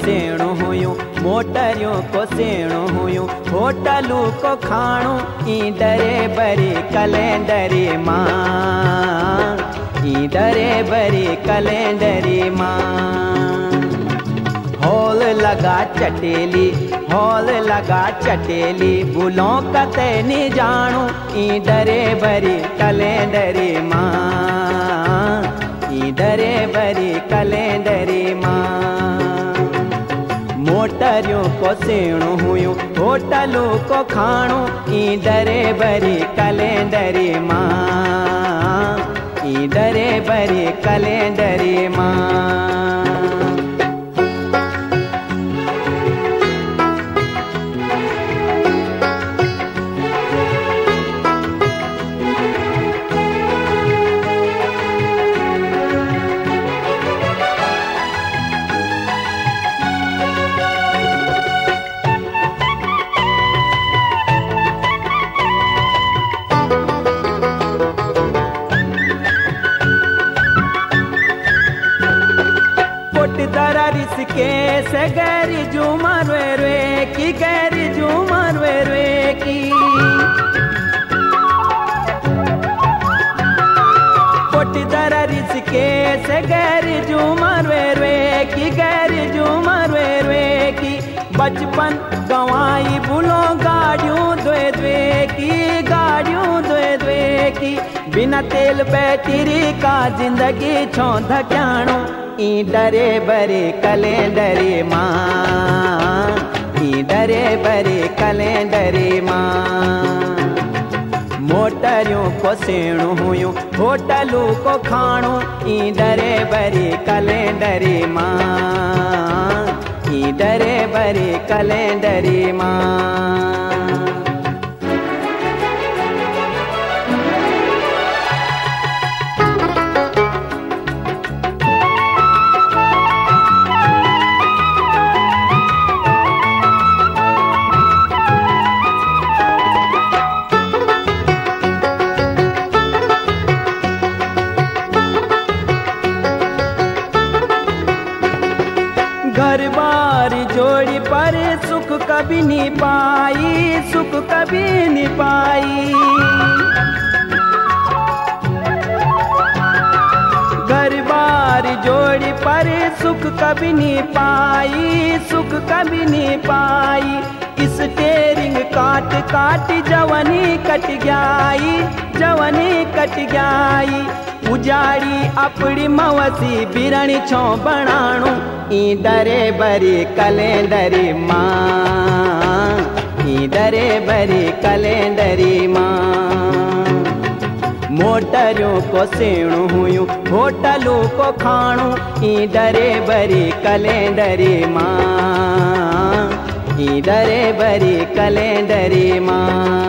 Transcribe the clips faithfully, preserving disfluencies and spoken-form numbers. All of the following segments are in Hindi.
सेणु हुयूं मोटरियूं को सेणु हुयूं होटलूं को खाणूं ई डरे बरी कैलेंडरी मां ई डरे बरी कैलेंडरी मां हॉल लगा चटेली हॉल लगा चटेली बुलों कते नी जाणू ई डरे बरी कैलेंडरी मां ई डरे बरी कैलेंडरी मां मोटरियों को सेणु हुयूं होटलों को खाणू ई डरे बरी कैलेंडरी मां ई डरे बरी कैलेंडरी मां के से गैरी झूमर वे रे की गैरी झूमर वे रे की कोटी दरा रिसके से गैरी झूमर वे रे की गैरी झूमर वे रे की बचपन गवाई बुलो गाड़ियों द्वे द्वे की गाड़ियों द्वे द्वे की बिना तेल बैटरी का जिंदगी छो धक्याणो ई डरे बरी कैलेंडरी मां ई डरे बरी कैलेंडरी मां मोटरियों को सेणु हुयूं होटलों को खाणू ई डरे बरी कैलेंडरी मां ई डरे बरी कैलेंडरी मां घर बार जोड़ी पर सुख कभी नहीं पाई सुख कभी नहीं पाई घर बार जोड़ी पर सुख कभी नहीं पाई सुख कभी नहीं पाई इस टेरिंग काट काट जवानी कट गई जवानी कट गई उजाड़ी अपनी मवसी बिरणी छो बनाणू ई डरे बरी कैलेंडरी मां ई डरे बरी कैलेंडरी मां मोटरियों को सेणु हुयूं होटलों को खाणू ई डरे बरी कैलेंडरी मां ई डरे बरी कैलेंडरी मां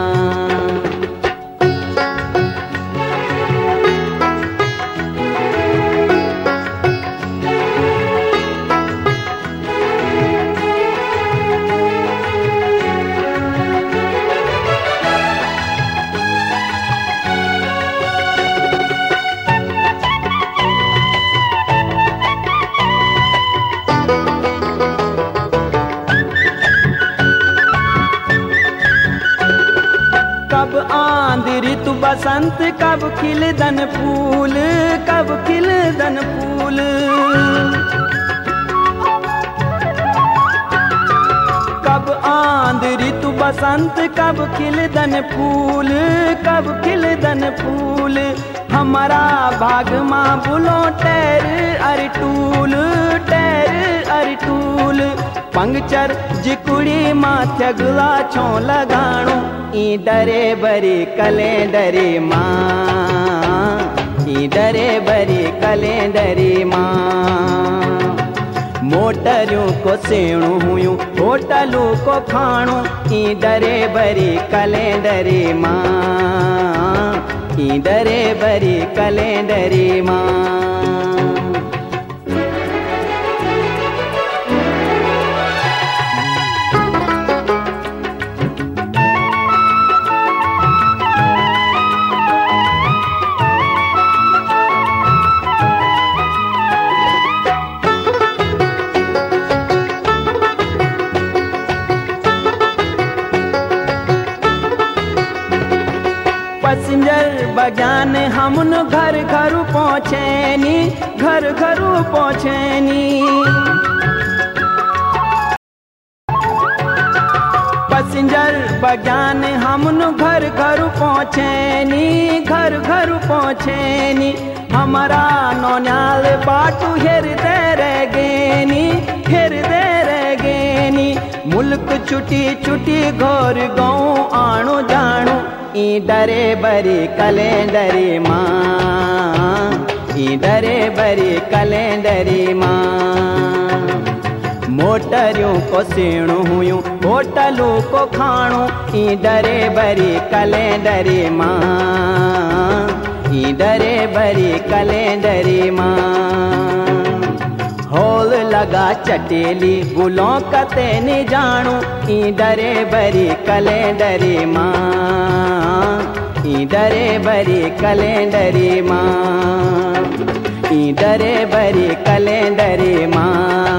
कब आंध ऋतु बसंत कब खिलदन फूल कब खिलदन फूल कब आंध ऋतु बसंत कब खिलदन फूल कब खिलदन फूल हमारा भाग माँ बुलो टैर अरटूल टैर अरटूल पंक्चर जिकुड़ी माथे गुला छो लगाणू ई डरे बरी कैलेंडरी मां ई डरे बरी कैलेंडरी मां मोटरियों को सेणु हुयूं होटलों को खाणू ई डरे बरी कैलेंडरी मां ई डरे बरी कैलेंडरी मां पैसेंजर बजान हमन घर घर पहुँचेनी, घर घर पहुँचेनी। पैसेंजर बजान हमन घर घर पहुँचेनी, घर घर पहुँचेनी। हमारा नौनियाल बाटू हृदय रह गेनी, हृदय रह गेनी। मुल्क छुटी छुटी घोर गाँव आणु जाणु, ई डरे बरी कैलेंडरी माँ, ई डरे बरी कैलेंडरी माँ। मोटरियों को सीणु हुयूं, होटलों को खाणु, ई डरे बरी कैलेंडरी माँ, ई डरे बरी कैलेंडरी माँ। होल लगा चटेली गुलों कते न जाणु, ई डरे बरी कैलेंडरी माँ, ई डरे बरी कैलेंडरी माँ, ई डरे बरी कैलेंडरी माँ।